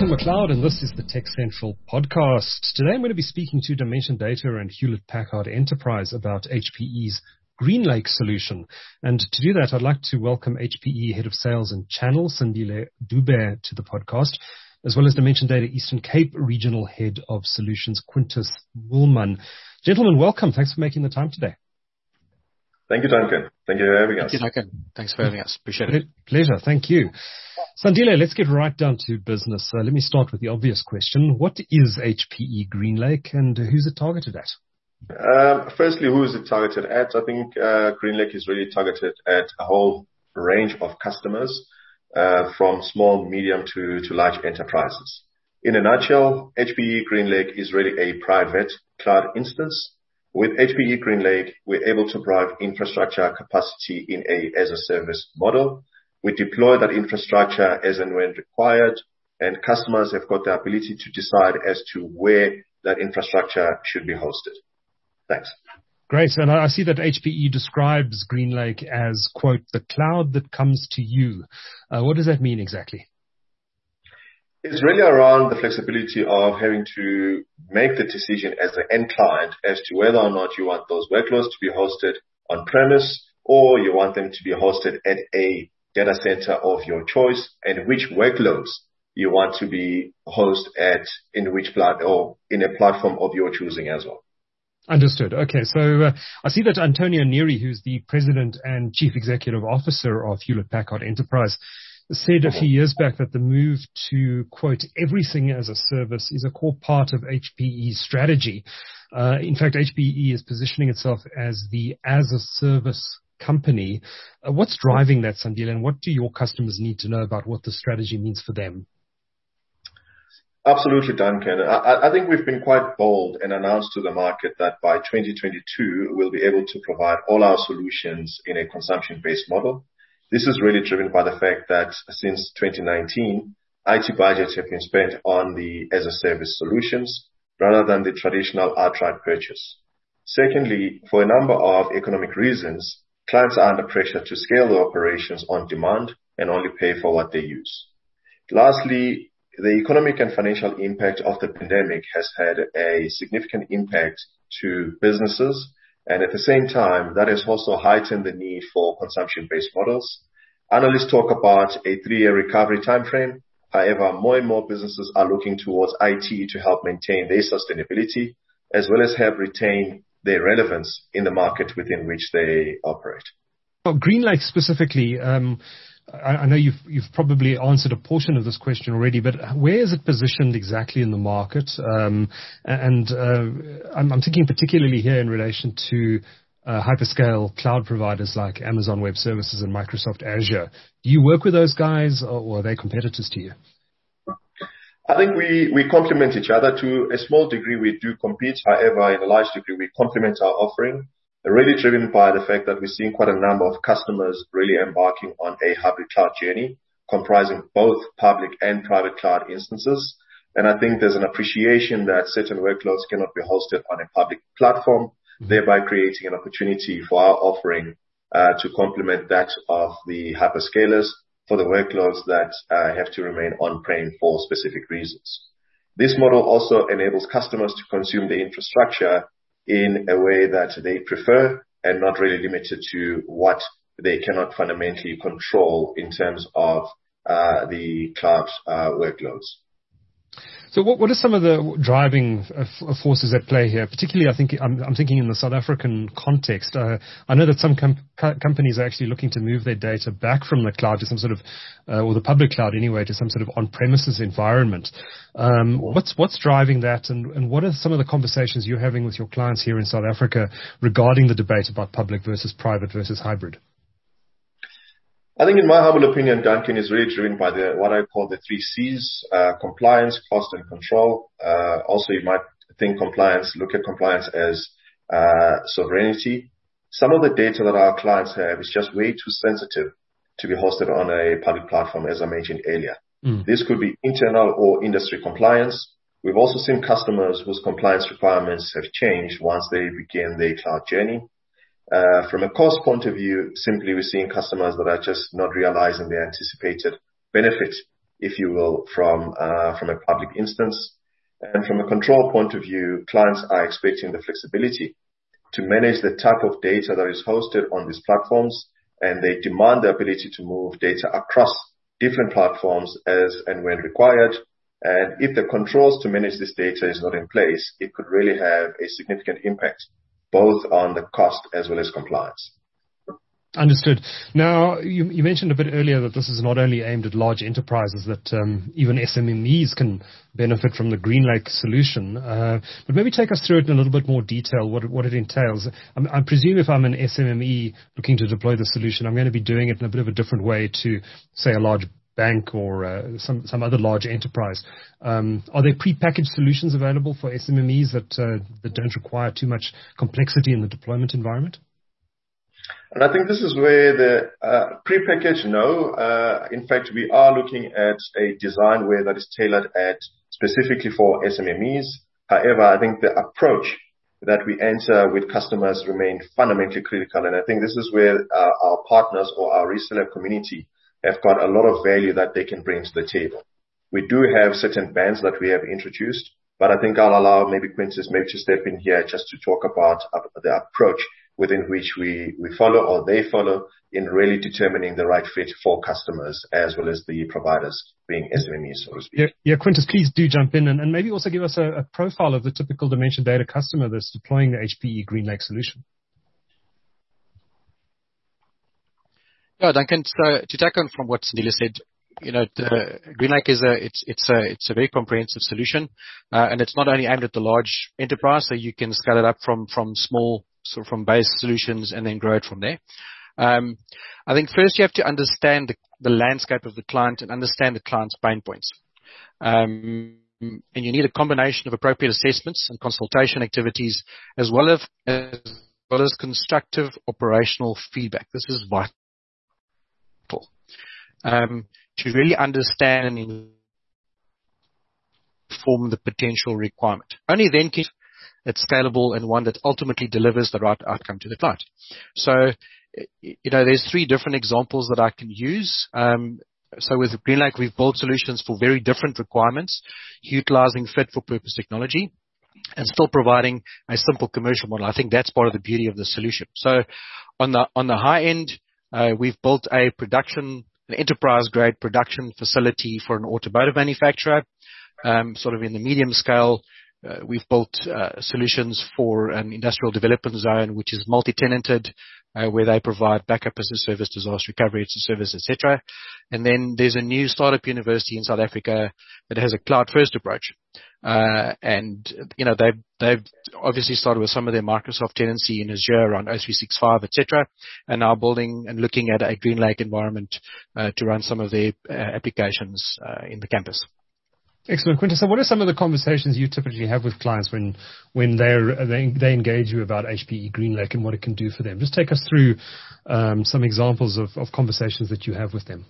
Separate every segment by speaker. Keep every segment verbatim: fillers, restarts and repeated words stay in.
Speaker 1: Duncan McLeod, and this is the Tech Central podcast. Today I'm going to be speaking to Dimension Data and Hewlett-Packard Enterprise about H P E's GreenLake solution. And to do that, I'd like to welcome H P E Head of Sales and Channel, Sandile Dube, to the podcast, as well as Dimension Data Eastern Cape Regional Head of Solutions, Quintus Woolman. Gentlemen, welcome. Thanks for making the time today.
Speaker 2: Thank you, Duncan. Thank you for having us.
Speaker 3: Thank you, Duncan. Thanks for having us. Appreciate it.
Speaker 1: Pleasure. Thank you. Sandile, let's get right down to business. Uh, let me start with the obvious question. What is H P E GreenLake and who's it targeted at?
Speaker 2: Um, firstly, who is it targeted at? I think uh, GreenLake is really targeted at a whole range of customers, uh, from small, medium to, to large enterprises. In a nutshell, H P E GreenLake is really a private cloud instance. With H P E GreenLake, we're able to provide infrastructure capacity in a as-a-service model. We deploy that infrastructure as and when required, and customers have got the ability to decide as to where that infrastructure should be hosted. Thanks.
Speaker 1: Great. And I see that H P E describes GreenLake as, quote, the cloud that comes to you. Uh, what does that mean exactly?
Speaker 2: It's really around the flexibility of having to make the decision as the end client as to whether or not you want those workloads to be hosted on premise or you want them to be hosted at a data center of your choice, and which workloads you want to be hosted at in which plat or in a platform of your choosing as well.
Speaker 1: Understood. Okay. So uh, I see that Antonio Neri, who's the President and Chief Executive Officer of Hewlett-Packard Enterprise, said a few years back that the move to, quote, everything as a service is a core part of H P E's strategy. Uh, in fact, H P E is positioning itself as the as-a-service company. Uh, what's driving that, Sandile, and what do your customers need to know about what the strategy means for them?
Speaker 2: Absolutely, Duncan. I, I think we've been quite bold and announced to the market that by twenty twenty-two, we'll be able to provide all our solutions in a consumption-based model. This is really driven by the fact that since twenty nineteen, I T budgets have been spent on the as-a-service solutions rather than the traditional outright purchase. Secondly, for a number of economic reasons, clients are under pressure to scale their operations on demand and only pay for what they use. Lastly, the economic and financial impact of the pandemic has had a significant impact to businesses, and at the same time, that has also heightened the need for consumption-based models. Analysts talk about a three-year recovery timeframe. However, more and more businesses are looking towards I T to help maintain their sustainability, as well as help retain their relevance in the market within which they operate.
Speaker 1: Oh, GreenLake specifically, um, I, I know you've, you've probably answered a portion of this question already, but where is it positioned exactly in the market? Um, and uh, I'm, I'm thinking particularly here in relation to uh, hyperscale cloud providers like Amazon Web Services and Microsoft Azure. Do you work with those guys, or, or are they competitors to you?
Speaker 2: I think we, we complement each other. To a small degree, we do compete. However, in a large degree, we complement our offering, really driven by the fact that we're seeing quite a number of customers really embarking on a hybrid cloud journey, comprising both public and private cloud instances. And I think there's an appreciation that certain workloads cannot be hosted on a public platform, thereby creating an opportunity for our offering uh, to complement that of the hyperscalers for the workloads that uh, have to remain on-prem for specific reasons. This model also enables customers to consume the infrastructure in a way that they prefer and not really limited to what they cannot fundamentally control in terms of uh, the cloud uh, workloads.
Speaker 1: So what, what are some of the driving forces at play here? Particularly, I think I'm, I'm thinking in the South African context. Uh, I know that some com- co- companies are actually looking to move their data back from the cloud to some sort of, uh, or the public cloud anyway, to some sort of on-premises environment. Um, what's what's driving that, and, and what are some of the conversations you're having with your clients here in South Africa regarding the debate about public versus private versus hybrid?
Speaker 2: I think in my humble opinion, Duncan, is really driven by the what I call the three C's, uh, compliance, cost, and control. Uh, also, you might think compliance, look at compliance as uh, sovereignty. Some of the data that our clients have is just way too sensitive to be hosted on a public platform, as I mentioned earlier. Mm. This could be internal or industry compliance. We've also seen customers whose compliance requirements have changed once they begin their cloud journey. Uh, from a cost point of view, simply we're seeing customers that are just not realizing the anticipated benefit if you will, from uh, from a public instance. And from a control point of view, clients are expecting the flexibility to manage the type of data that is hosted on these platforms, and they demand the ability to move data across different platforms as and when required. And if the controls to manage this data is not in place, it could really have a significant impact, both on the cost as well as compliance.
Speaker 1: Understood. Now, you, you mentioned a bit earlier that this is not only aimed at large enterprises, that um, even S M M Es can benefit from the GreenLake solution. Uh, but maybe take us through it in a little bit more detail, what, what it entails. I'm, I presume if I'm an S M M E looking to deploy the solution, I'm going to be doing it in a bit of a different way to, say, a large bank or uh, some, some other large enterprise. Um, are there pre-packaged solutions available for S M M Es that, uh, that don't require too much complexity in the deployment environment?
Speaker 2: And I think this is where the uh, pre-packaged, no. Uh, in fact, we are looking at a design where that is tailored at specifically for S M M Es. However, I think the approach that we enter with customers remain fundamentally critical. And I think this is where uh, our partners or our reseller community have got a lot of value that they can bring to the table. We do have certain bands that we have introduced, but I think I'll allow maybe Quintus maybe to step in here just to talk about uh, the approach within which we, we follow or they follow in really determining the right fit for customers as well as the providers being S M M Es, so to speak.
Speaker 1: Yeah, yeah, Quintus, please do jump in and, and maybe also give us a, a profile of the typical Dimension Data customer that's deploying the H P E GreenLake solution.
Speaker 3: Yeah, Duncan, so to take on from what Sandile said, you know, the GreenLake is a, it's, it's a, it's a very comprehensive solution, uh, and it's not only aimed at the large enterprise, so you can scale it up from, from small, so from base solutions and then grow it from there. Um, I think first you have to understand the, the landscape of the client and understand the client's pain points. Um, and you need a combination of appropriate assessments and consultation activities as well as, as well as constructive operational feedback. This is vital. Um, to really understand and inform the potential requirement. Only then can it's scalable and one that ultimately delivers the right outcome to the client. So, you know, there's three different examples that I can use. Um, so with GreenLake, we've built solutions for very different requirements, utilizing fit-for-purpose technology and still providing a simple commercial model. I think that's part of the beauty of the solution. So on the, on the high end, uh, we've built a production an enterprise-grade production facility for an automotive manufacturer. Um, sort of in the medium scale, uh, we've built uh, solutions for an industrial development zone, which is multi-tenanted, uh, where they provide backup as a service, disaster recovery as a service, et cetera. And then there's a new startup university in South Africa that has a cloud-first approach. Uh, and, you know, they've, they've obviously started with some of their Microsoft tenancy in Azure around O three sixty-five, et cetera, and now building and looking at a GreenLake environment, uh, to run some of their uh, applications, uh, in the campus.
Speaker 1: Excellent. Quintus, so what are some of the conversations you typically have with clients when, when they're, they, they engage you about H P E GreenLake and what it can do for them? Just take us through, um, some examples of, of conversations that you have with them.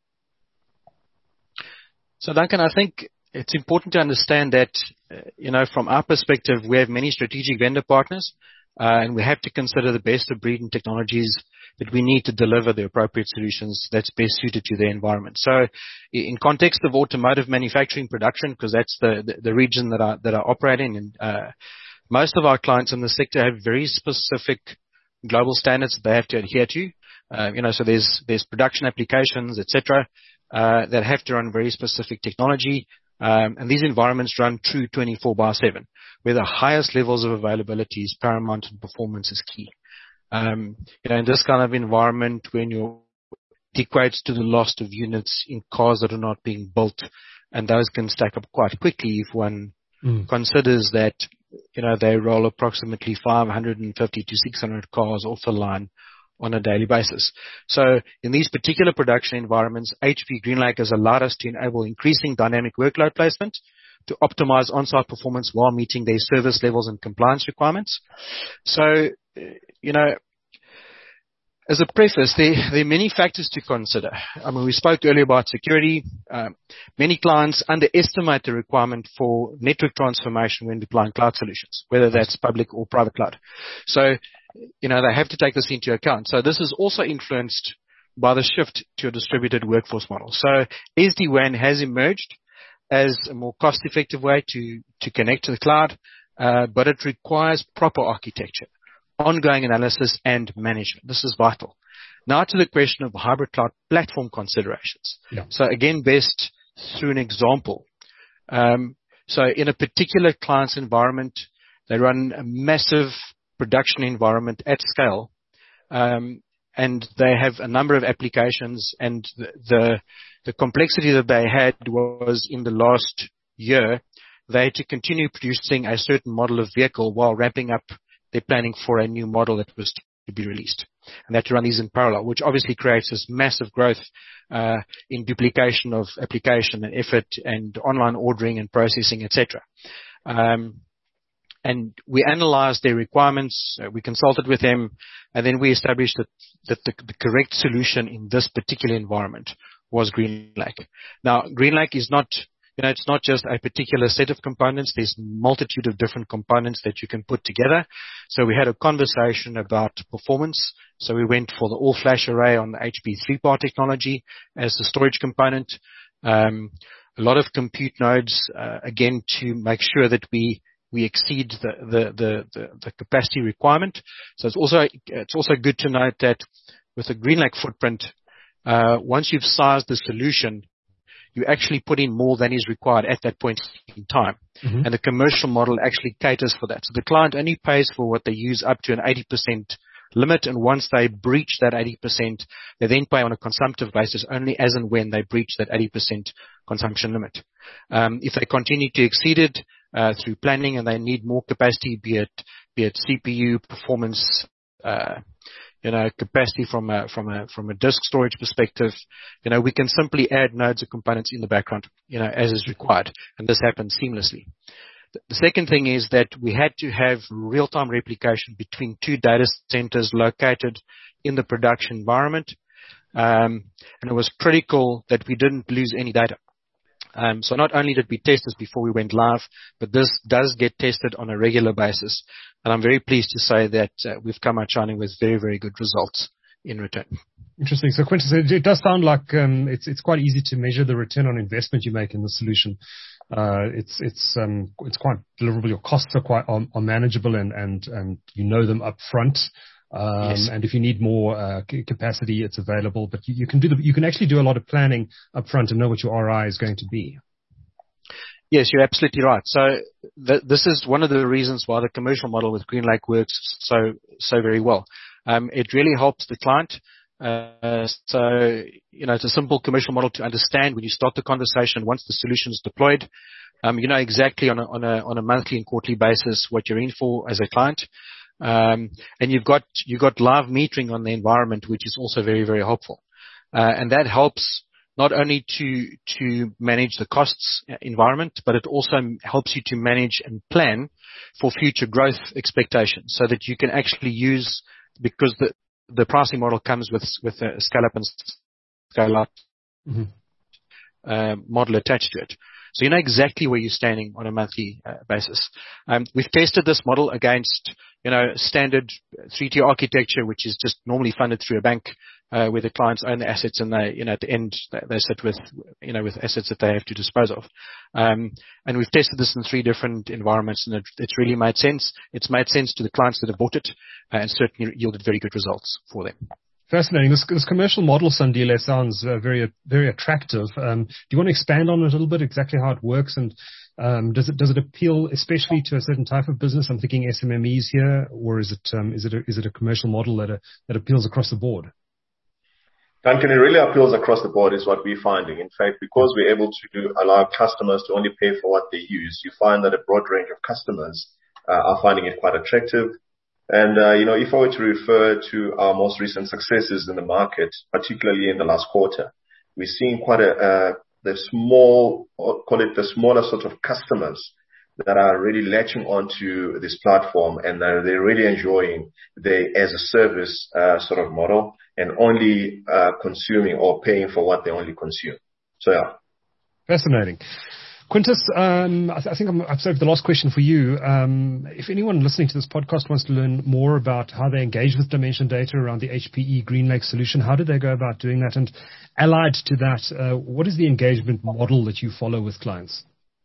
Speaker 3: So Duncan, I think it's important to understand that, uh, you know, from our perspective, we have many strategic vendor partners, uh, and we have to consider the best of breed and technologies that we need to deliver the appropriate solutions that's best suited to their environment. So in context of automotive manufacturing production, because that's the, the, the region that I, that I operate in, and uh, most of our clients in the sector have very specific global standards that they have to adhere to. Uh, you know, so there's, there's production applications, et cetera, uh, that have to run very specific technology. Um, and these environments run true twenty-four by seven, where the highest levels of availability is paramount and performance is key. Um, you know, in this kind of environment, when you're it equates to the loss of units in cars that are not being built, and those can stack up quite quickly if one mm. considers that, you know, they roll approximately five hundred fifty to six hundred cars off the line on a daily basis. So in these particular production environments, H P GreenLake has allowed us to enable increasing dynamic workload placement to optimize on-site performance while meeting their service levels and compliance requirements. So, you know, as a preface, there, there are many factors to consider. I mean, we spoke earlier about security. Um, many clients underestimate the requirement for network transformation when deploying cloud solutions, whether that's public or private cloud. So, you know, they have to take this into account. So this has also influenced by the shift to a distributed workforce model. So S D WAN has emerged as a more cost-effective way to, to connect to the cloud, uh, but it requires proper architecture, ongoing analysis, and management. This is vital. Now to the question of hybrid cloud platform considerations.
Speaker 1: Yeah.
Speaker 3: So again, best through an example. Um, so in a particular client's environment, they run a massive production environment at scale, um, and they have a number of applications, and the, the the complexity that they had was in the last year, they had to continue producing a certain model of vehicle while ramping up their planning for a new model that was to be released. And they had to run these in parallel, which obviously creates this massive growth uh, in duplication of application and effort and online ordering and processing, et cetera. Um, and we analyzed their requirements, uh, we consulted with them, and then we established that, that the, the correct solution in this particular environment was GreenLake. Now, GreenLake is not, you know, it's not just a particular set of components. There's a multitude of different components that you can put together. So we had a conversation about performance. So we went for the all-flash array on the H P three par technology as the storage component. Um, a lot of compute nodes, uh, again, to make sure that we we exceed the, the, the, the, the capacity requirement. So it's also, it's also good to note that with the GreenLake footprint, uh, once you've sized the solution, you actually put in more than is required at that point in time. Mm-hmm. And the commercial model actually caters for that. So the client only pays for what they use up to an eighty percent limit. And once they breach that eighty percent, they then pay on a consumptive basis only as and when they breach that eighty percent consumption limit. Um, if they continue to exceed it uh, through planning and they need more capacity, be it, be it C P U performance, uh, you know, capacity from a, from a, from a disk storage perspective, you know, we can simply add nodes or components in the background, you know, as is required. And this happens seamlessly. The second thing is that we had to have real-time replication between two data centers located in the production environment. Um, and it was critical that we didn't lose any data. Um, so not only did we test this before we went live, but this does get tested on a regular basis. And I'm very pleased to say that uh, we've come out shining with very, very good results in return.
Speaker 1: Interesting. So Quintus, it does sound like um, it's it's quite easy to measure the return on investment you make in the solution. Uh, it's it's um, it's quite deliverable. Your costs are quite are, are manageable, and, and and you know them up front. Um, yes. And if you need more uh, capacity, it's available. But you, you can do the, you can actually do a lot of planning up front and know what your R O I is going to be.
Speaker 3: Yes, you're absolutely right. So th- this is one of the reasons why the commercial model with GreenLake works so so very well. Um, it really helps the client. Uh, so you know, it's a simple commercial model to understand when you start the conversation. Once the solution is deployed, um, you know exactly on a on a on a monthly and quarterly basis what you're in for as a client. Um, and you've got, you've got live metering on the environment, which is also very, very helpful. Uh, and that helps not only to, to manage the costs environment, but it also helps you to manage and plan for future growth expectations so that you can actually use, because the, the pricing model comes with, with a scale up and scale up, mm-hmm. uh, model attached to it. So you know exactly where you're standing on a monthly uh, basis. Um, we've tested this model against, you know, standard three tier architecture, which is just normally funded through a bank, uh, where the clients own the assets and they, you know, at the end they, they sit with, you know, with assets that they have to dispose of. Um, and we've tested this in three different environments, and it, it's really made sense. It's made sense to the clients that have bought it, uh, and certainly yielded very good results for them.
Speaker 1: Fascinating. This, this commercial model, Sandile, sounds uh, very, very attractive. Um, do you want to expand on it a little bit, exactly how it works, and um, does it does it appeal especially to a certain type of business? I'm thinking S M M Es here, or is it um, is it a, is it a commercial model that uh, that appeals across the board?
Speaker 2: Duncan, it really appeals across the board is what we're finding. In fact, because we're able to allow customers to only pay for what they use, you find that a broad range of customers uh, are finding it quite attractive. And, uh, you know, if I were to refer to our most recent successes in the market, particularly in the last quarter, we're seeing quite a, uh, the small, or call it the smaller sort of customers that are really latching onto this platform, and uh, they're really enjoying the as a service, uh, sort of model, and only, uh, consuming or paying for what they only consume. So yeah.
Speaker 1: Fascinating. Quintus, um, I, th- I think I'm, I've saved the last question for you. Um, if anyone listening to this podcast wants to learn more about how they engage with Dimension Data around the H P E GreenLake solution, how do they go about doing that? And allied to that, uh, what is the engagement model that you follow with clients?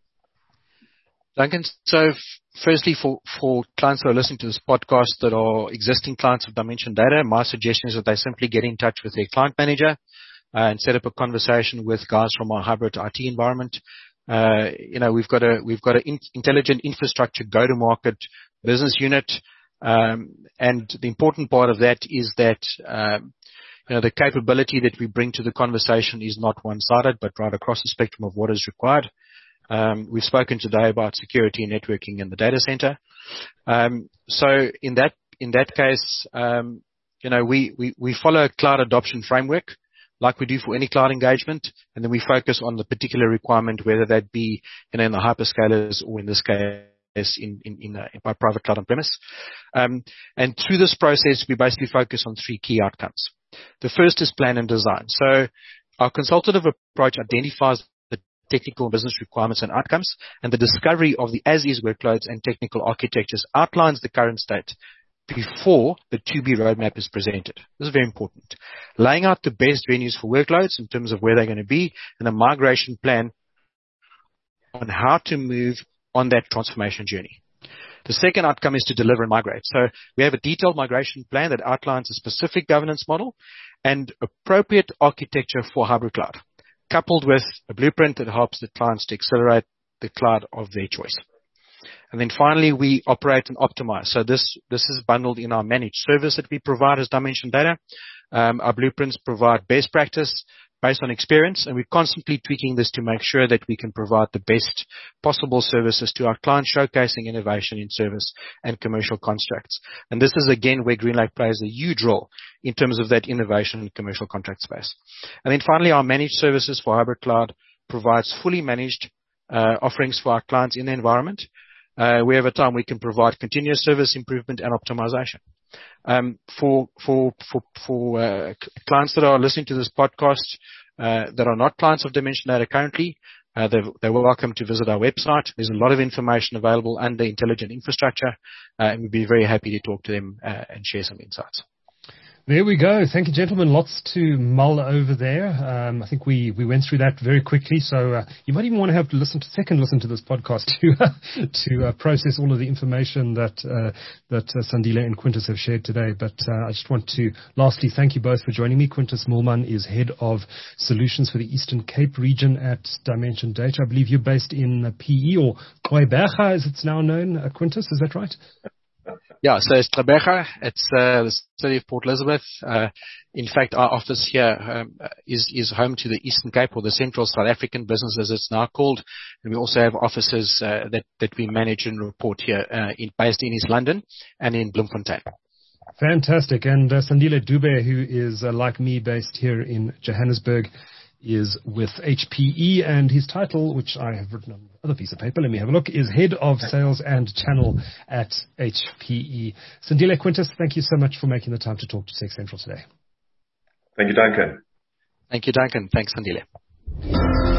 Speaker 3: Duncan, so f- firstly, for, for clients who are listening to this podcast that are existing clients of Dimension Data, my suggestion is that they simply get in touch with their client manager uh, and set up a conversation with guys from our hybrid I T environment. Uh, you know, we've got a we've got an in, intelligent infrastructure go-to-market business unit, um, and the important part of that is that um, you know the capability that we bring to the conversation is not one-sided, but right across the spectrum of what is required. Um, we've spoken today about security and networking in the data center. Um, so in that in that case, um, you know, we, we, we follow a cloud adoption framework like we do for any cloud engagement, and then we focus on the particular requirement, whether that be you know, in the hyperscalers or in this case in, in, in, uh, by private cloud on premise. Um, and through this process, we basically focus on three key outcomes. The first is plan and design. So our consultative approach identifies technical and business requirements and outcomes, and the discovery of the as-is workloads and technical architectures outlines the current state before the to-be roadmap is presented. This is very important. Laying out the best venues for workloads in terms of where they're going to be, and a migration plan on how to move on that transformation journey. The second outcome is to deliver and migrate. So we have a detailed migration plan that outlines a specific governance model and appropriate architecture for hybrid cloud, coupled with a blueprint that helps the clients to accelerate the cloud of their choice. And then finally, we operate and optimize. So this, this is bundled in our managed service that we provide as Dimension Data. Um, our blueprints provide best practice based on experience, and we're constantly tweaking this to make sure that we can provide the best possible services to our clients, showcasing innovation in service and commercial constructs. And this is, again, where GreenLake plays a huge role in terms of that innovation and commercial contract space. And then finally, our managed services for hybrid cloud provides fully managed uh, offerings for our clients in the environment, uh, where over time we can provide continuous service improvement and optimization. Um, for for for for uh, clients that are listening to this podcast uh, that are not clients of Dimension Data currently, uh, they're, they're welcome to visit our website. There's a lot of information available under intelligent infrastructure, uh, and we'd be very happy to talk to them uh, and share some insights.
Speaker 1: There we go. Thank you, gentlemen. Lots to mull over there. Um, I think we, we went through that very quickly. So uh, you might even want to have to listen to second listen to this podcast to uh, to uh, process all of the information that uh, that uh, Sandile and Quintus have shared today. But uh, I just want to lastly thank you both for joining me. Quintus Moolman is head of solutions for the Eastern Cape region at Dimension Data. I believe you're based in uh, P E or Gqeberha, as it's now known. Uh, Quintus, is that right?
Speaker 3: Yeah, so it's Gqeberha. It's uh, the city of Port Elizabeth. Uh, in fact, our office here um, is is home to the Eastern Cape, or the Central South African business, as it's now called. And we also have offices uh, that that we manage and report here, uh, in, based in East London and in Bloemfontein.
Speaker 1: Fantastic. And uh, Sandile Dube, who is uh, like me, based here in Johannesburg, is with H P E, and his title, which I have written on another piece of paper, let me have a look, is Head of Sales and Channel at H P E. Sandile, Quintus, thank you so much for making the time to talk to Tech Central today.
Speaker 2: Thank you, Duncan.
Speaker 3: Thank you, Duncan. Thanks, Sandile.